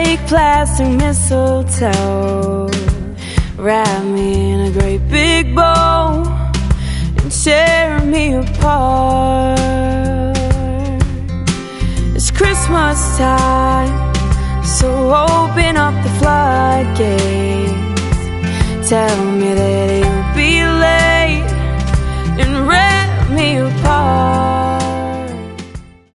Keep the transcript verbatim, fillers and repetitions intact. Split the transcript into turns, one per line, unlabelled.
fake plastic mistletoe. Wrap me in a great big bow and tear me apart. It's Christmas time, so open up the floodgates. Tell me that